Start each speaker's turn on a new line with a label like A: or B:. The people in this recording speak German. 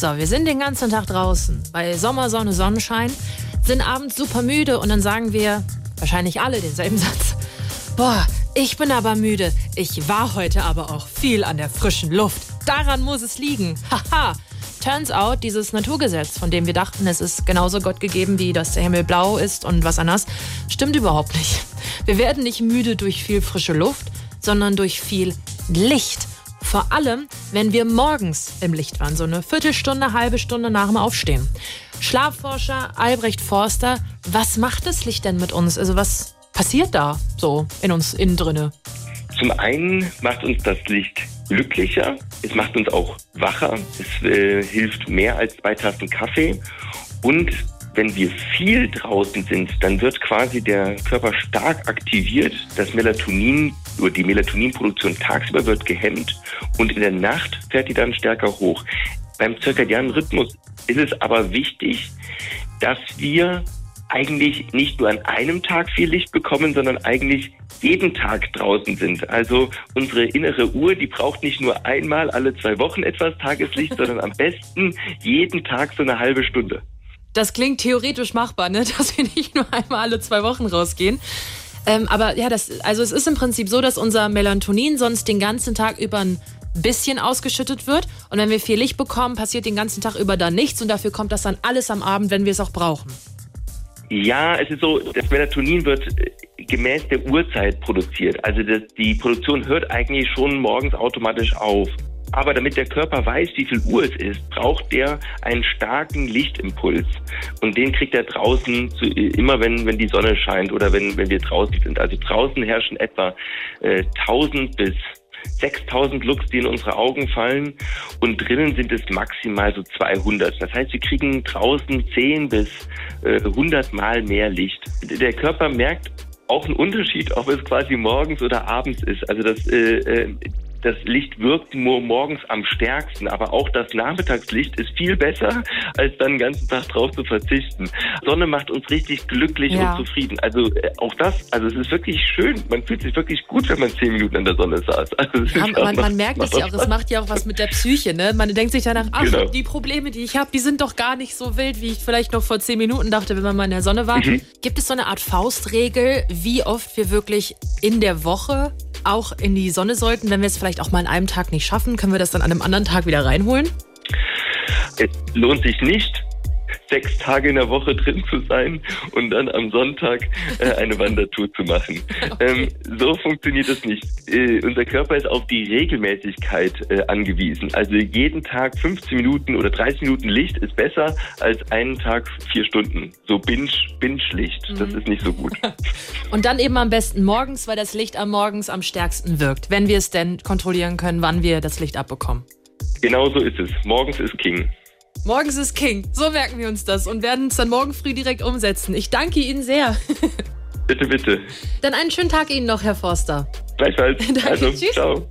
A: So, wir sind den ganzen Tag draußen, bei Sommersonne, Sonnenschein, sind abends super müde und dann sagen wir, wahrscheinlich alle denselben Satz, boah, ich bin aber müde, ich war heute aber auch viel an der frischen Luft. Daran muss es liegen. Haha. Turns out, dieses Naturgesetz, von dem wir dachten, es ist genauso Gott gegeben, wie dass der Himmel blau ist und was anders, stimmt überhaupt nicht. Wir werden nicht müde durch viel frische Luft, sondern durch viel Licht. Vor allem, wenn wir morgens im Licht waren, so eine Viertelstunde, halbe Stunde nach dem Aufstehen. Schlafforscher Albrecht Forster, was macht das Licht denn mit uns? Also was passiert da so in uns innen drinne?
B: Zum einen macht uns das Licht glücklicher, es macht uns auch wacher, es hilft mehr als 2 Tassen Kaffee und wenn wir viel draußen sind, dann wird quasi der Körper stark aktiviert, das Melatonin oder die Melatoninproduktion tagsüber wird gehemmt und in der Nacht fährt die dann stärker hoch. Beim zirkadianen Rhythmus ist es aber wichtig, dass wir eigentlich nicht nur an einem Tag viel Licht bekommen, sondern eigentlich jeden Tag draußen sind. Also unsere innere Uhr, die braucht nicht nur einmal alle 2 Wochen etwas Tageslicht, sondern am besten jeden Tag so eine halbe Stunde.
A: Das klingt theoretisch machbar, ne? Dass wir nicht nur einmal alle 2 Wochen rausgehen. Aber ja, es ist im Prinzip so, dass unser Melatonin sonst den ganzen Tag über ein bisschen ausgeschüttet wird. Und wenn wir viel Licht bekommen, passiert den ganzen Tag über dann nichts. Und dafür kommt das dann alles am Abend, wenn wir es auch brauchen.
B: Ja, es ist so, das Melatonin wird gemäß der Uhrzeit produziert. Also die Produktion hört eigentlich schon morgens automatisch auf. Aber damit der Körper weiß, wie viel Uhr es ist, braucht der einen starken Lichtimpuls. Und den kriegt er draußen immer, wenn die Sonne scheint oder wenn wir draußen sind. Also draußen herrschen etwa 1000 bis 6000 Lux, die in unsere Augen fallen. Und drinnen sind es maximal so 200. Das heißt, wir kriegen draußen 10 bis 100 Mal mehr Licht. Der Körper merkt auch einen Unterschied, ob es quasi morgens oder abends ist. Also das Licht wirkt nur morgens am stärksten, aber auch das Nachmittagslicht ist viel besser, als dann den ganzen Tag drauf zu verzichten. Sonne macht uns richtig glücklich und zufrieden. Also auch das, also es ist wirklich schön. Man fühlt sich wirklich gut, wenn man 10 Minuten in der Sonne saß. Also
A: man merkt es ja auch, es macht ja auch was mit der Psyche, ne? Man denkt sich danach, genau. Die Probleme, die ich habe, die sind doch gar nicht so wild, wie ich vielleicht noch vor 10 Minuten dachte, wenn man mal in der Sonne war. Gibt es so eine Art Faustregel, wie oft wir wirklich in der Woche auch in die Sonne sollten? Wenn wir es vielleicht auch mal an einem Tag nicht schaffen, können wir das dann an einem anderen Tag wieder reinholen?
B: Es lohnt sich nicht, 6 Tage in der Woche drin zu sein und dann am Sonntag eine Wandertour zu machen. Okay. So funktioniert das nicht. Unser Körper ist auf die Regelmäßigkeit angewiesen. Also jeden Tag 15 Minuten oder 30 Minuten Licht ist besser als einen Tag 4 Stunden. So Binge-Licht, das ist nicht so gut.
A: Und dann eben am besten morgens, weil das Licht morgens am stärksten wirkt, wenn wir es denn kontrollieren können, wann wir das Licht abbekommen.
B: Genau so ist es. Morgens ist King.
A: Morgens ist King. So merken wir uns das und werden es dann morgen früh direkt umsetzen. Ich danke Ihnen sehr.
B: Bitte, bitte.
A: Dann einen schönen Tag Ihnen noch, Herr Forster.
B: Gleichfalls.
A: Danke,
B: also,
A: tschüss.
B: Ciao.